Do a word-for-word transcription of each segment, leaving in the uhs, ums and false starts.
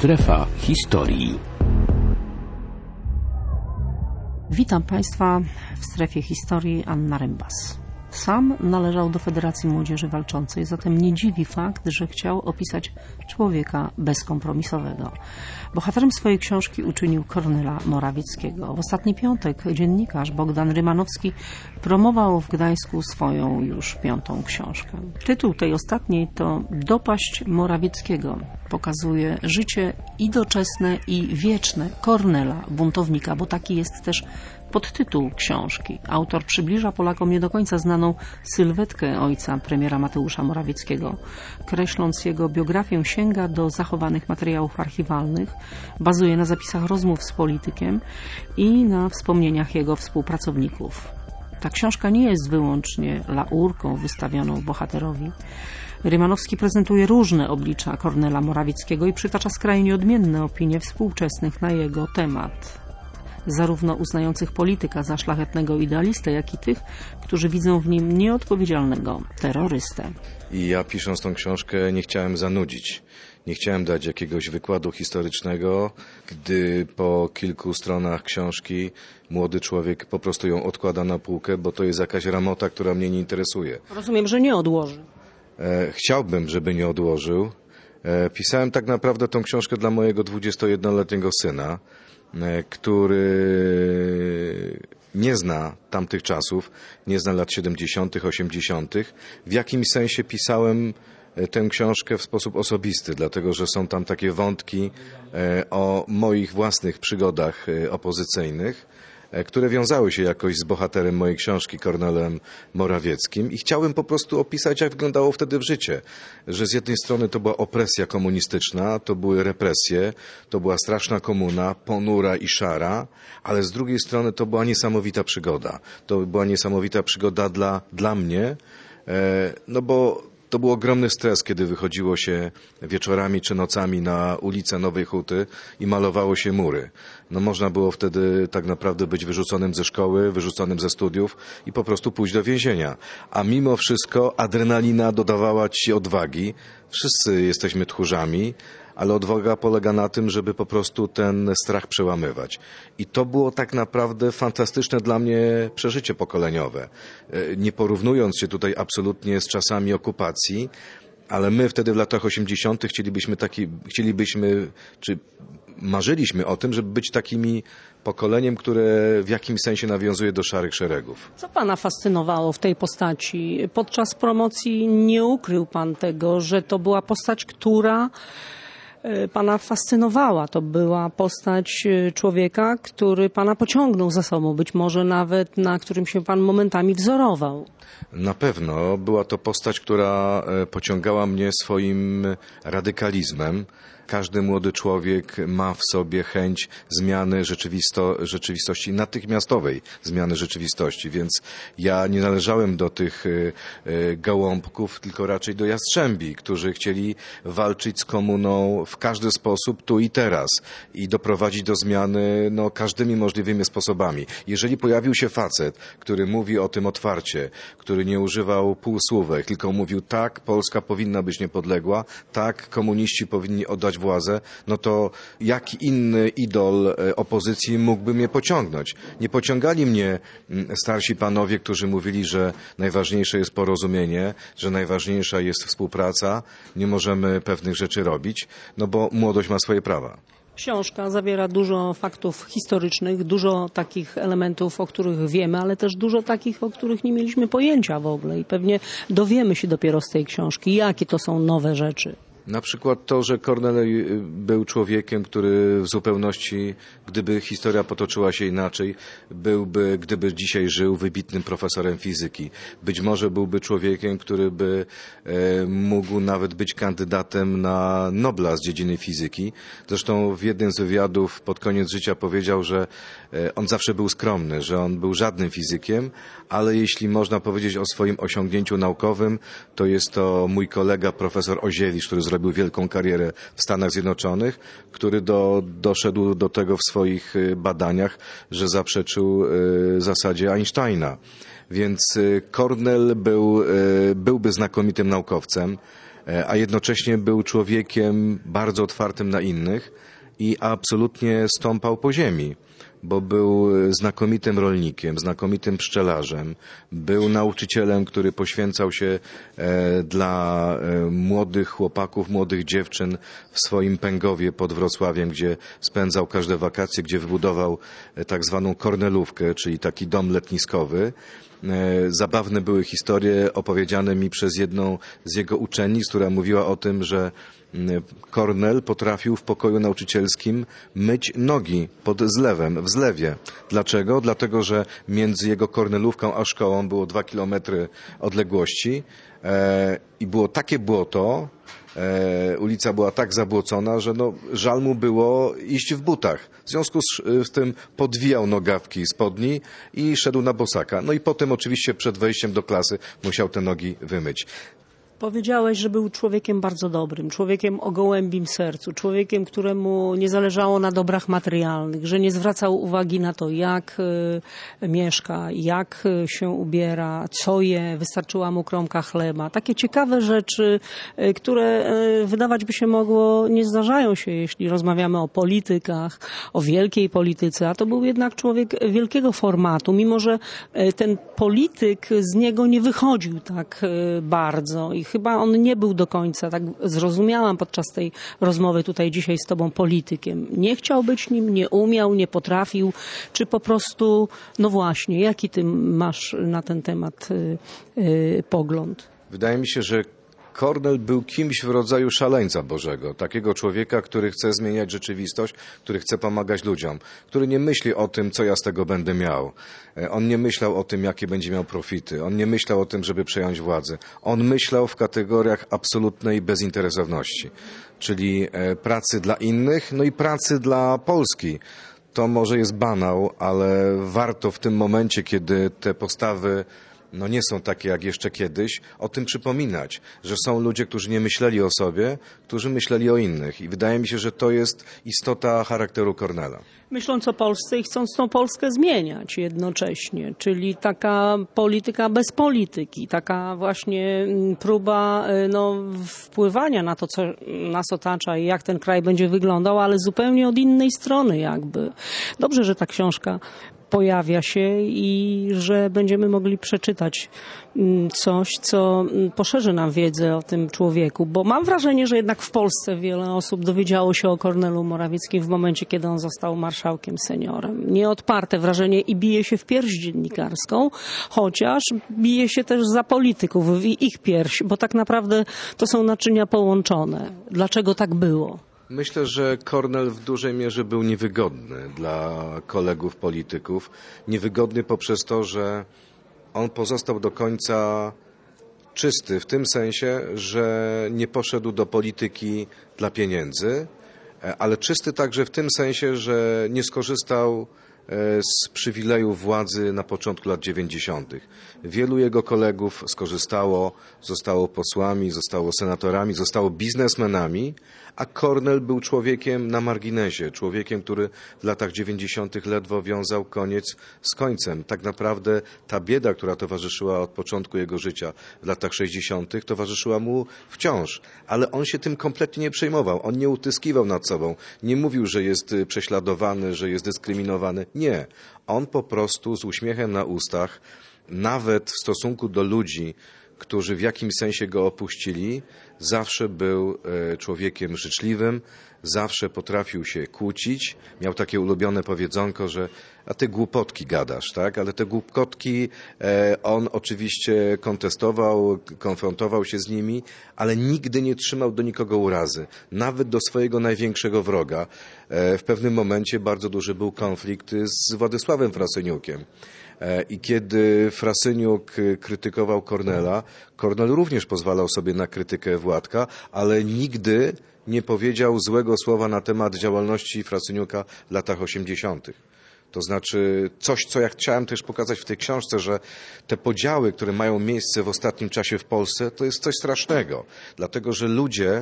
Strefa historii. Witam Państwa w Strefie Historii. Anna Rembas. Sam należał do Federacji Młodzieży Walczącej, zatem nie dziwi fakt, że chciał opisać człowieka bezkompromisowego. Bohaterem swojej książki uczynił Kornela Morawieckiego. W ostatni piątek dziennikarz Bogdan Rymanowski promował w Gdańsku swoją już piątą książkę. Tytuł tej ostatniej to Dopaść Morawieckiego. Pokazuje życie i doczesne, i wieczne Kornela, buntownika, bo taki jest też podtytuł książki. Autor przybliża Polakom nie do końca znaną sylwetkę ojca premiera Mateusza Morawieckiego. Kreśląc jego biografię, sięga do zachowanych materiałów archiwalnych, bazuje na zapisach rozmów z politykiem i na wspomnieniach jego współpracowników. Ta książka nie jest wyłącznie laurką wystawioną bohaterowi. Rymanowski prezentuje różne oblicza Kornela Morawieckiego i przytacza skrajnie odmienne opinie współczesnych na jego temat. Zarówno uznających polityka za szlachetnego idealistę, jak i tych, którzy widzą w nim nieodpowiedzialnego terrorystę. I ja, pisząc tą książkę, nie chciałem zanudzić. Nie chciałem dać jakiegoś wykładu historycznego, gdy po kilku stronach książki młody człowiek po prostu ją odkłada na półkę, bo to jest jakaś ramota, która mnie nie interesuje. Rozumiem, że nie odłoży. E, chciałbym, żeby nie odłożył. E, pisałem tak naprawdę tą książkę dla mojego dwudziestojednoletniego syna, który nie zna tamtych czasów, nie zna lat siedemdziesiątych, osiemdziesiątych. W jakimś sensie pisałem tę książkę w sposób osobisty, dlatego że są tam takie wątki o moich własnych przygodach opozycyjnych, które wiązały się jakoś z bohaterem mojej książki, Kornelem Morawieckim, i chciałem po prostu opisać, jak wyglądało wtedy w życie. Że z jednej strony to była opresja komunistyczna, to były represje, to była straszna komuna, ponura i szara, ale z drugiej strony to była niesamowita przygoda. To była niesamowita przygoda dla, dla mnie, no bo to był ogromny stres, kiedy wychodziło się wieczorami czy nocami na ulicę Nowej Huty i malowało się mury. No można było wtedy tak naprawdę być wyrzuconym ze szkoły, wyrzuconym ze studiów i po prostu pójść do więzienia. A mimo wszystko adrenalina dodawała ci odwagi. Wszyscy jesteśmy tchórzami, ale odwaga polega na tym, żeby po prostu ten strach przełamywać. I to było tak naprawdę fantastyczne dla mnie przeżycie pokoleniowe. Nie porównując się tutaj absolutnie z czasami okupacji, ale my wtedy w latach osiemdziesiątych chcielibyśmy taki, chcielibyśmy, czy marzyliśmy o tym, żeby być takimi pokoleniem, które w jakimś sensie nawiązuje do szarych szeregów. Co Pana fascynowało w tej postaci? Podczas promocji nie ukrył Pan tego, że to była postać, która Pana fascynowała. To była postać człowieka, który Pana pociągnął za sobą, być może nawet na którym się Pan momentami wzorował. Na pewno była to postać, która pociągała mnie swoim radykalizmem. Każdy młody człowiek ma w sobie chęć zmiany rzeczywisto, rzeczywistości, natychmiastowej zmiany rzeczywistości, więc ja nie należałem do tych y, y, gołąbków, tylko raczej do jastrzębi, którzy chcieli walczyć z komuną w każdy sposób, tu i teraz, i doprowadzić do zmiany no, każdymi możliwymi sposobami. Jeżeli pojawił się facet, który mówi o tym otwarcie, który nie używał półsłówek, tylko mówił tak, Polska powinna być niepodległa, tak, komuniści powinni oddać władzę, no to jaki inny idol opozycji mógłby mnie pociągnąć? Nie pociągali mnie starsi panowie, którzy mówili, że najważniejsze jest porozumienie, że najważniejsza jest współpraca, nie możemy pewnych rzeczy robić, no bo młodość ma swoje prawa. Książka zawiera dużo faktów historycznych, dużo takich elementów, o których wiemy, ale też dużo takich, o których nie mieliśmy pojęcia w ogóle i pewnie dowiemy się dopiero z tej książki, jakie to są nowe rzeczy. Na przykład to, że Kornel był człowiekiem, który w zupełności, gdyby historia potoczyła się inaczej, byłby, gdyby dzisiaj żył, wybitnym profesorem fizyki. Być może byłby człowiekiem, który by e, mógł nawet być kandydatem na Nobla z dziedziny fizyki. Zresztą w jednym z wywiadów pod koniec życia powiedział, że e, on zawsze był skromny, że on był żadnym fizykiem, ale jeśli można powiedzieć o swoim osiągnięciu naukowym, to jest to mój kolega profesor Oziewicz, który zrobił wielką karierę w Stanach Zjednoczonych, który do, doszedł do tego w swoich badaniach, że zaprzeczył y, zasadzie Einsteina. Więc y, Kornel był, y, byłby znakomitym naukowcem. a jednocześnie był człowiekiem bardzo otwartym na innych i absolutnie stąpał po ziemi, bo był znakomitym rolnikiem, znakomitym pszczelarzem, był nauczycielem, który poświęcał się dla młodych chłopaków, młodych dziewczyn w swoim Pęgowie pod Wrocławiem, gdzie spędzał każde wakacje, gdzie wybudował tak zwaną kornelówkę, czyli taki dom letniskowy. Zabawne były historie opowiedziane mi przez jedną z jego uczennic, która mówiła o tym, że Kornel potrafił w pokoju nauczycielskim myć nogi pod zlewem, w zlewie. Dlaczego? Dlatego, że między jego kornelówką a szkołą było dwa kilometry odległości e, i było takie błoto, e, ulica była tak zabłocona, że no, żal mu było iść w butach. W związku z, z tym podwijał nogawki spodni i szedł na bosaka. No i potem oczywiście przed wejściem do klasy musiał te nogi wymyć. Powiedziałeś, że był człowiekiem bardzo dobrym, człowiekiem o gołębim sercu, człowiekiem, któremu nie zależało na dobrach materialnych, że nie zwracał uwagi na to, jak y, mieszka, jak y, się ubiera, co je, wystarczyła mu kromka chleba. Takie ciekawe rzeczy, y, które y, wydawać by się mogło, nie zdarzają się, jeśli rozmawiamy o politykach, o wielkiej polityce, a to był jednak człowiek wielkiego formatu, mimo że y, ten polityk z niego nie wychodził tak y, bardzo i chyba on nie był do końca, tak zrozumiałam podczas tej rozmowy tutaj dzisiaj z tobą, politykiem. Nie chciał być nim, nie umiał, nie potrafił, czy po prostu, no właśnie, jaki ty masz na ten temat y, y, pogląd? Wydaje mi się, że Kornel był kimś w rodzaju szaleńca Bożego, takiego człowieka, który chce zmieniać rzeczywistość, który chce pomagać ludziom, który nie myśli o tym, co ja z tego będę miał. On nie myślał o tym, jakie będzie miał profity. On nie myślał o tym, żeby przejąć władzę. On myślał w kategoriach absolutnej bezinteresowności, czyli pracy dla innych, no i pracy dla Polski. To może jest banał, ale warto w tym momencie, kiedy te postawy no nie są takie jak jeszcze kiedyś, o tym przypominać, że są ludzie, którzy nie myśleli o sobie, którzy myśleli o innych. I wydaje mi się, że to jest istota charakteru Kornela. Myśląc o Polsce i chcąc tą Polskę zmieniać jednocześnie, czyli taka polityka bez polityki, taka właśnie próba no, wpływania na to, co nas otacza i jak ten kraj będzie wyglądał, ale zupełnie od innej strony jakby. Dobrze, że ta książka pojawia się i że będziemy mogli przeczytać coś, co poszerzy nam wiedzę o tym człowieku, bo mam wrażenie, że jednak w Polsce wiele osób dowiedziało się o Kornelu Morawieckim w momencie, kiedy on został marszałkiem seniorem. Nieodparte wrażenie i bije się w pierś dziennikarską, chociaż bije się też za polityków w ich pierś, bo tak naprawdę to są naczynia połączone. Dlaczego tak było? Myślę, że Kornel w dużej mierze był niewygodny dla kolegów polityków. Niewygodny poprzez to, że on pozostał do końca czysty w tym sensie, że nie poszedł do polityki dla pieniędzy, ale czysty także w tym sensie, że nie skorzystał z przywilejów władzy na początku lat dziewięćdziesiątych. Wielu jego kolegów skorzystało, zostało posłami, zostało senatorami, zostało biznesmenami, a Kornel był człowiekiem na marginesie, człowiekiem, który w latach dziewięćdziesiątych ledwo wiązał koniec z końcem. Tak naprawdę ta bieda, która towarzyszyła od początku jego życia w latach sześćdziesiątych, towarzyszyła mu wciąż, ale on się tym kompletnie nie przejmował. On nie utyskiwał nad sobą, nie mówił, że jest prześladowany, że jest dyskryminowany. Nie. On po prostu z uśmiechem na ustach, nawet w stosunku do ludzi, którzy w jakimś sensie go opuścili, zawsze był człowiekiem życzliwym, zawsze potrafił się kłócić. Miał takie ulubione powiedzonko, że a ty głupotki gadasz, tak? Ale te głupotki on oczywiście kontestował, konfrontował się z nimi, ale nigdy nie trzymał do nikogo urazy. Nawet do swojego największego wroga. W pewnym momencie bardzo duży był konflikt z Władysławem Frasyniukiem. I kiedy Frasyniuk krytykował Kornela, Kornel również pozwalał sobie na krytykę Władka, ale nigdy nie powiedział złego słowa na temat działalności Frasyniuka w latach osiemdziesiątych. To znaczy coś, co ja chciałem też pokazać w tej książce, że te podziały, które mają miejsce w ostatnim czasie w Polsce, to jest coś strasznego. Dlatego, że ludzie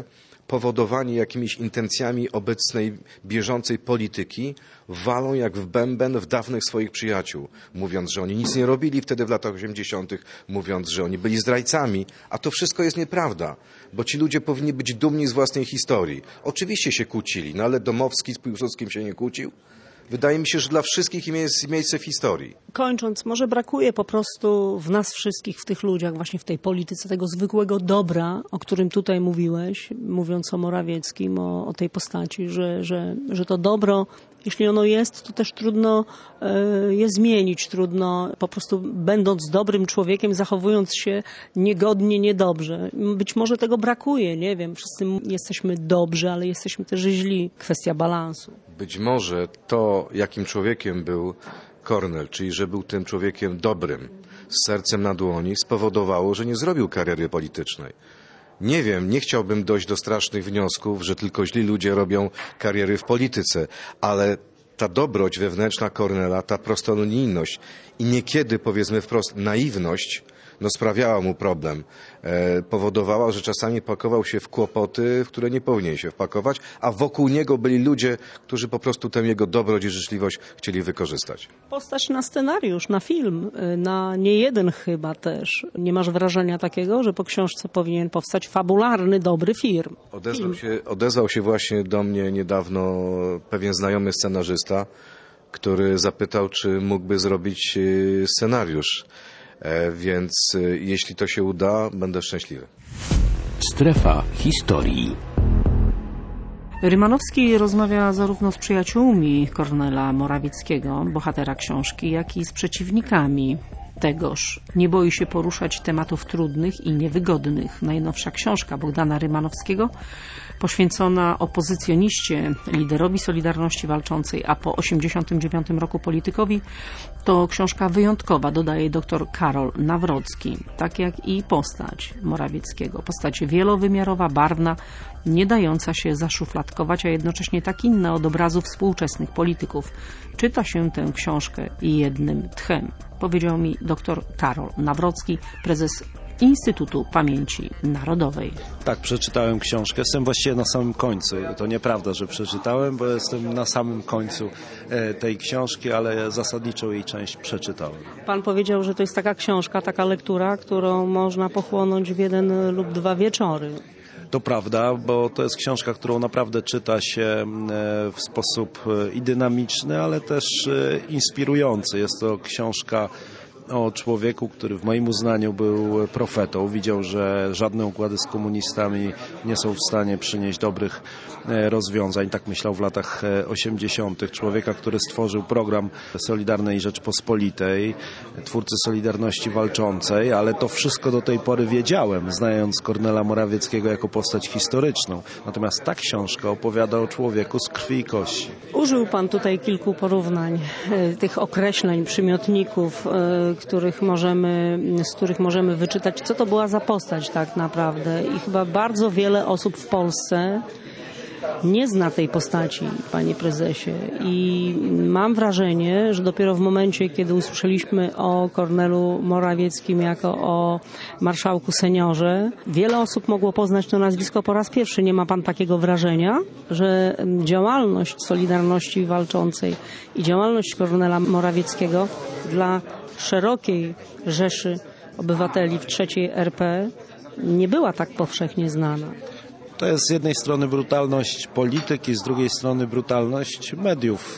powodowani jakimiś intencjami obecnej, bieżącej polityki, walą jak w bęben w dawnych swoich przyjaciół, mówiąc, że oni nic nie robili wtedy w latach osiemdziesiątych, mówiąc, że oni byli zdrajcami, a to wszystko jest nieprawda, bo ci ludzie powinni być dumni z własnej historii. Oczywiście się kłócili, no ale Domowski z Piłsudskim się nie kłócił. Wydaje mi się, że dla wszystkich im jest miejsce w historii. Kończąc, może brakuje po prostu w nas wszystkich, w tych ludziach, właśnie w tej polityce, tego zwykłego dobra, o którym tutaj mówiłeś, mówiąc o Morawieckim, o, o tej postaci, że, że, że to dobro, jeśli ono jest, to też trudno y, je zmienić, trudno po prostu będąc dobrym człowiekiem, zachowując się niegodnie, niedobrze. Być może tego brakuje, nie wiem, wszyscy jesteśmy dobrzy, ale jesteśmy też źli. Kwestia balansu. Być może to, jakim człowiekiem był Kornel, czyli że był tym człowiekiem dobrym, z sercem na dłoni, spowodowało, że nie zrobił kariery politycznej. Nie wiem, nie chciałbym dojść do strasznych wniosków, że tylko źli ludzie robią kariery w polityce, ale ta dobroć wewnętrzna Kornela, ta prostolinijność i niekiedy, powiedzmy wprost, naiwność, no sprawiała mu problem. E, powodowała, że czasami pakował się w kłopoty, w które nie powinien się wpakować, a wokół niego byli ludzie, którzy po prostu tę jego dobroć i życzliwość chcieli wykorzystać. Postać na scenariusz, na film, na nie jeden chyba też. Nie masz wrażenia takiego, że po książce powinien powstać fabularny, dobry film? Odezwał się, odezwał się właśnie do mnie niedawno pewien znajomy scenarzysta, który zapytał, czy mógłby zrobić scenariusz. Więc jeśli to się uda, będę szczęśliwy. Strefa historii. Rymanowski rozmawia zarówno z przyjaciółmi Kornela Morawieckiego, bohatera książki, jak i z przeciwnikami tegoż. Nie boi się poruszać tematów trudnych i niewygodnych. Najnowsza książka Bogdana Rymanowskiego, poświęcona opozycjoniście, liderowi Solidarności Walczącej, a po osiemdziesiątym dziewiątym roku politykowi, to książka wyjątkowa, dodaje dr Karol Nawrocki, tak jak i postać Morawieckiego. Postać wielowymiarowa, barwna, nie dająca się zaszufladkować, a jednocześnie tak inna od obrazu współczesnych polityków. Czyta się tę książkę jednym tchem, powiedział mi dr Karol Nawrocki, prezes Instytutu Pamięci Narodowej. Tak, przeczytałem książkę. Jestem właściwie na samym końcu. To nieprawda, że przeczytałem, bo jestem na samym końcu tej książki, ale zasadniczą jej część przeczytałem. Pan powiedział, że to jest taka książka, taka lektura, którą można pochłonąć w jeden lub dwa wieczory. To prawda, bo to jest książka, którą naprawdę czyta się w sposób i dynamiczny, ale też inspirujący. Jest to książka o człowieku, który w moim uznaniu był profetą. Widział, że żadne układy z komunistami nie są w stanie przynieść dobrych rozwiązań. Tak myślał w latach osiemdziesiątych. Człowieka, który stworzył program Solidarnej Rzeczpospolitej, twórcy Solidarności Walczącej, ale to wszystko do tej pory wiedziałem, znając Kornela Morawieckiego jako postać historyczną. Natomiast ta książka opowiada o człowieku z krwi i kości. Użył pan tutaj kilku porównań, tych określeń, przymiotników, których możemy, z których możemy wyczytać, co to była za postać tak naprawdę. I chyba bardzo wiele osób w Polsce nie zna tej postaci, panie prezesie. I mam wrażenie, że dopiero w momencie, kiedy usłyszeliśmy o Kornelu Morawieckim jako o marszałku seniorze, wiele osób mogło poznać to nazwisko po raz pierwszy. Nie ma pan takiego wrażenia, że działalność Solidarności Walczącej i działalność Kornela Morawieckiego dla szerokiej rzeszy obywateli w trzeciej R P nie była tak powszechnie znana? To jest z jednej strony brutalność polityki, z drugiej strony brutalność mediów,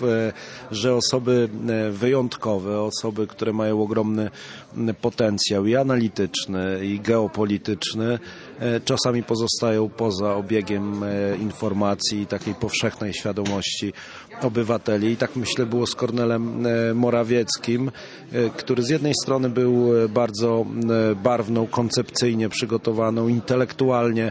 że osoby wyjątkowe, osoby, które mają ogromny potencjał i analityczny, i geopolityczny, czasami pozostają poza obiegiem informacji i takiej powszechnej świadomości obywateli. I tak myślę było z Kornelem Morawieckim, który z jednej strony był bardzo barwną, koncepcyjnie przygotowaną, intelektualnie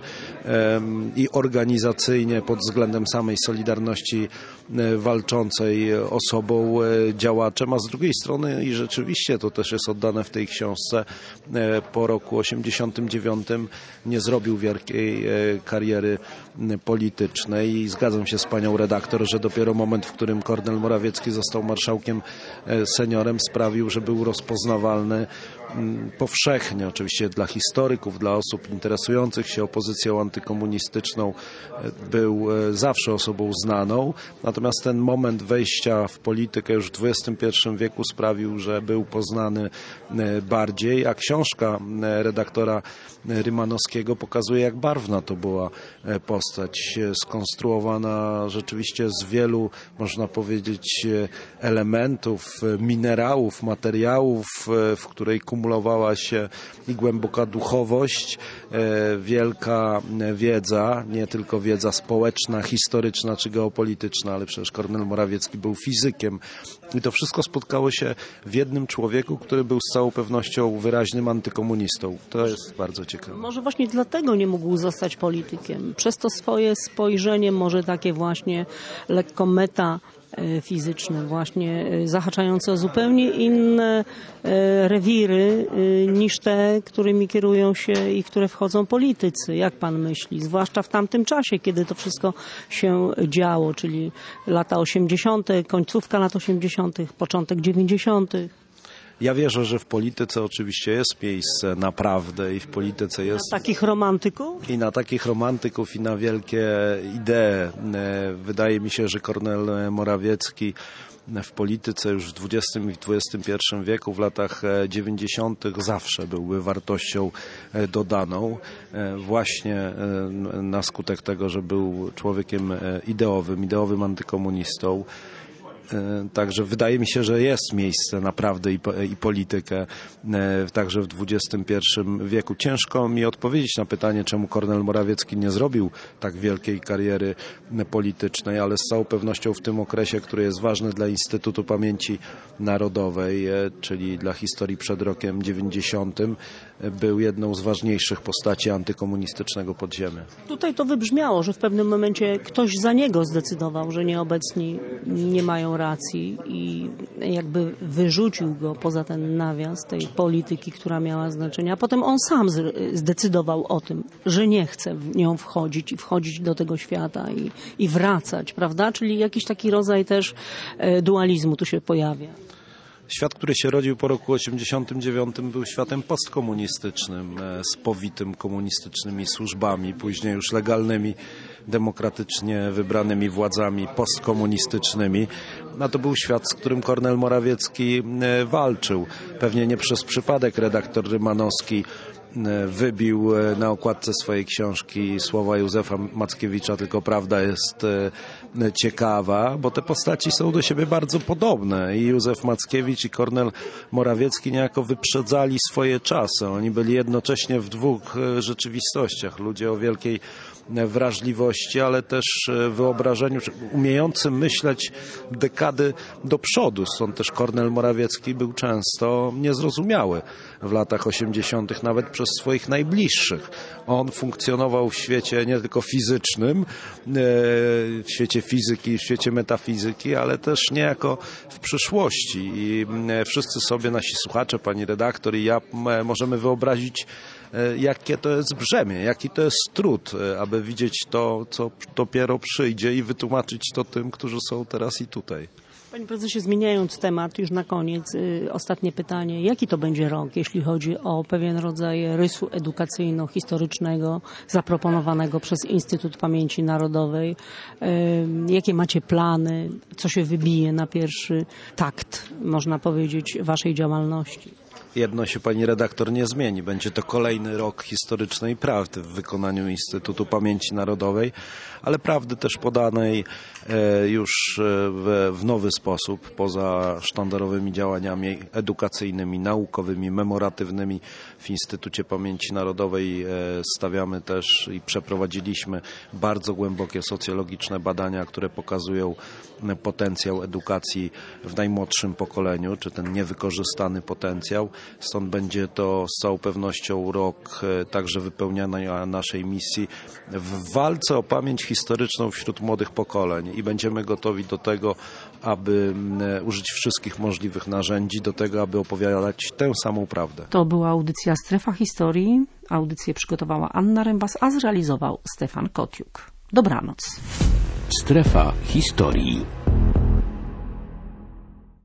i organizacyjnie pod względem samej Solidarności Walczącej osobą, działaczem, a z drugiej strony, i rzeczywiście to też jest oddane w tej książce, po roku osiemdziesiątym dziewiątym nie zrobił wielkiej kariery politycznej i zgadzam się z panią redaktor, że dopiero moment, w którym Kornel Morawiecki został marszałkiem seniorem, sprawił, że był rozpoznawalny powszechnie, oczywiście dla historyków, dla osób interesujących się opozycją antykomunistyczną był zawsze osobą znaną, natomiast ten moment wejścia w politykę już w dwudziestym pierwszym wieku sprawił, że był poznany bardziej, a książka redaktora Rymanowskiego pokazuje, jak barwna to była postać, skonstruowana rzeczywiście z wielu, można powiedzieć, elementów, minerałów, materiałów, w której kumulowała się i głęboka duchowość, wielka wiedza, nie tylko wiedza społeczna, historyczna czy geopolityczna, ale przecież Kornel Morawiecki był fizykiem i to wszystko spotkało się w jednym człowieku, który był z całą pewnością wyraźnym antykomunistą. To jest bardzo ciekawe. Może właśnie dlatego nie mógł zostać politykiem. Przez to swoje spojrzenie, może takie właśnie lekko metafizyczne, właśnie zahaczające o zupełnie inne rewiry niż te, którymi kierują się i w które wchodzą politycy. Jak pan myśli? Zwłaszcza w tamtym czasie, kiedy to wszystko się działo, czyli lata osiemdziesiąte, końcówka lat osiemdziesiątych, początek dziewięćdziesiątych. Ja wierzę, że w polityce oczywiście jest miejsce na prawdę i w polityce jest... Na takich romantyków? I na takich romantyków i na wielkie idee. Wydaje mi się, że Kornel Morawiecki w polityce już w dwudziestym i w dwudziestym pierwszym wieku, w latach dziewięćdziesiątych zawsze byłby wartością dodaną. Właśnie na skutek tego, że był człowiekiem ideowym, ideowym antykomunistą. Także wydaje mi się, że jest miejsce na prawdę i, i politykę także w dwudziestym pierwszym wieku. Ciężko mi odpowiedzieć na pytanie, czemu Kornel Morawiecki nie zrobił tak wielkiej kariery politycznej, ale z całą pewnością w tym okresie, który jest ważny dla Instytutu Pamięci Narodowej, czyli dla historii przed rokiem dziewięćdziesiątym, był jedną z ważniejszych postaci antykomunistycznego podziemia. Tutaj to wybrzmiało, że w pewnym momencie ktoś za niego zdecydował, że nieobecni nie mają racji i jakby wyrzucił go poza ten nawias tej polityki, która miała znaczenie, a potem on sam zdecydował o tym, że nie chce w nią wchodzić i wchodzić do tego świata i, i wracać, prawda? Czyli jakiś taki rodzaj też dualizmu tu się pojawia. Świat, który się rodził po roku osiemdziesiątym dziewiątym, był światem postkomunistycznym, z powitym komunistycznymi służbami, później już legalnymi, demokratycznie wybranymi władzami postkomunistycznymi. A to był świat, z którym Kornel Morawiecki walczył. Pewnie nie przez przypadek redaktor Rymanowski wybił na okładce swojej książki słowa Józefa Mackiewicza, tylko prawda jest ciekawa, bo te postaci są do siebie bardzo podobne. I Józef Mackiewicz i Kornel Morawiecki niejako wyprzedzali swoje czasy. Oni byli jednocześnie w dwóch rzeczywistościach. Ludzie o wielkiej wrażliwości, ale też wyobrażeniu, umiejącym myśleć dekady do przodu. Stąd też Kornel Morawiecki był często niezrozumiały w latach osiemdziesiątych, nawet przez swoich najbliższych. On funkcjonował w świecie nie tylko fizycznym, w świecie fizyki, w świecie metafizyki, ale też niejako w przyszłości. I wszyscy sobie, nasi słuchacze, pani redaktor i ja, możemy wyobrazić, jakie to jest brzemię, jaki to jest trud, aby widzieć to, co dopiero przyjdzie i wytłumaczyć to tym, którzy są teraz i tutaj. Panie prezesie, zmieniając temat już na koniec, yy, ostatnie pytanie. Jaki to będzie rok, jeśli chodzi o pewien rodzaj rysu edukacyjno-historycznego zaproponowanego przez Instytut Pamięci Narodowej? Yy, jakie macie plany? Co się wybije na pierwszy takt, można powiedzieć, waszej działalności? Jedno się pani redaktor nie zmieni. Będzie to kolejny rok historycznej prawdy w wykonaniu Instytutu Pamięci Narodowej, ale prawdy też podanej już w, w nowy sposób, poza sztandarowymi działaniami edukacyjnymi, naukowymi, memoratywnymi. W Instytucie Pamięci Narodowej stawiamy też i przeprowadziliśmy bardzo głębokie socjologiczne badania, które pokazują potencjał edukacji w najmłodszym pokoleniu, czy ten niewykorzystany potencjał. Stąd będzie to z całą pewnością rok także wypełniania naszej misji w walce o pamięć historyczną wśród młodych pokoleń i będziemy gotowi do tego, aby użyć wszystkich możliwych narzędzi do tego, aby opowiadać tę samą prawdę. To była audycja Strefa Historii. Audycję przygotowała Anna Rembas, a zrealizował Stefan Kotiuk. Dobranoc. Strefa Historii.